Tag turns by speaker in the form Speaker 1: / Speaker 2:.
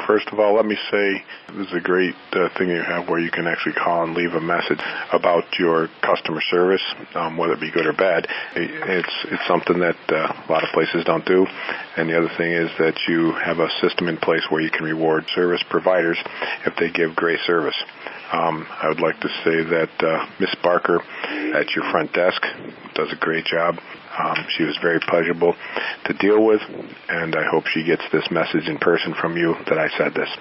Speaker 1: First of all, let me say this is a great thing you have where you can actually call and leave a message about your customer service, whether it be good or bad. It's something that a lot of places don't do. And the other thing is that you have a system in place where you can reward service providers if they give great service. I would like to say that Miss Barker at your front desk does a great job. She was very pleasurable to deal with, and I hope she gets this message in person from you that I said this.